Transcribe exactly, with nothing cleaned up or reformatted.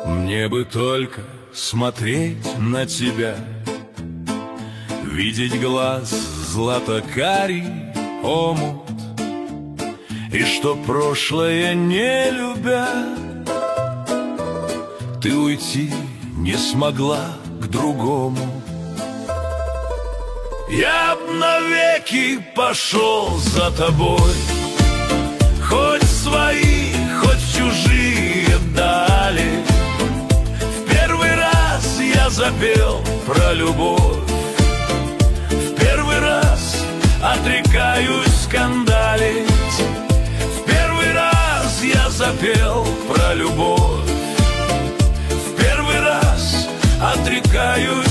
Мне бы только смотреть на тебя, видеть глаз злато-карий омут, и что прошлое не любя, ты уйти не смогла к другому. Я б навеки пошел за тобой, хоть свои, хоть чужие дали. В первый раз я запел про любовь, в первый раз отрекаюсь скандалить. В первый раз я запел про любовь, в первый раз отрекаюсь